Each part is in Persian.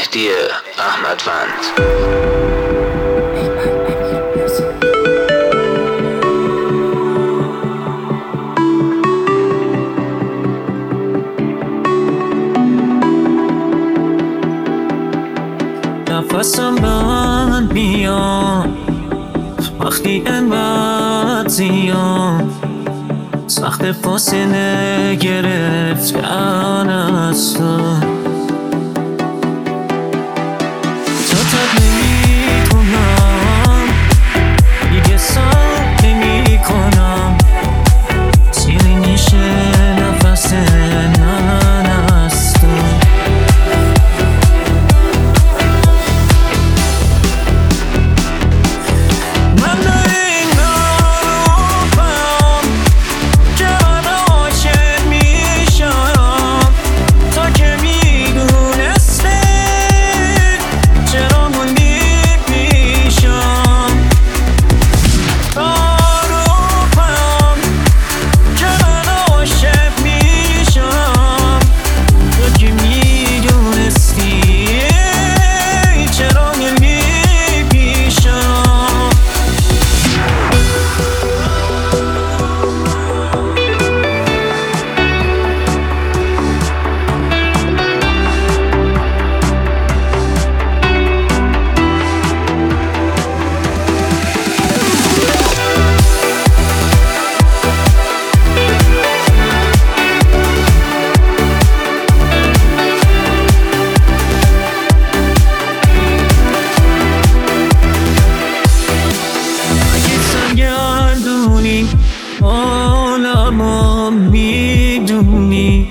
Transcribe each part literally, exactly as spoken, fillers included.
مهدی احمدوند. نفسم بند میاد وقتی انقدر زیاد سخت فاصله گرفتن از تو. تا تب نمیتونم دیگه سب نمی کنم سیری میشه نفس من از تو. عالمو میدونی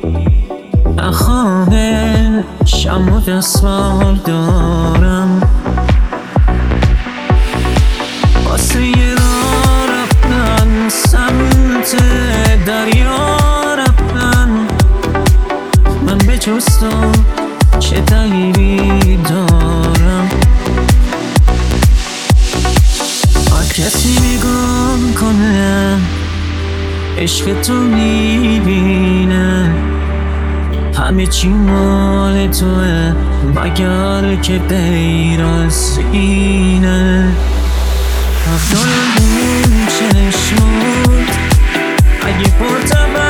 نخواهه شم و دستمال دارم واسه یه راه رفتن سمت دریا رفتن. من به جز تو چه دلیلی دارم؟ هر کسی نگاه کنه عشق تو میبینه همه چی مال توه مگر که غیر از اینه. رفتار اون چشمات اگه پرتم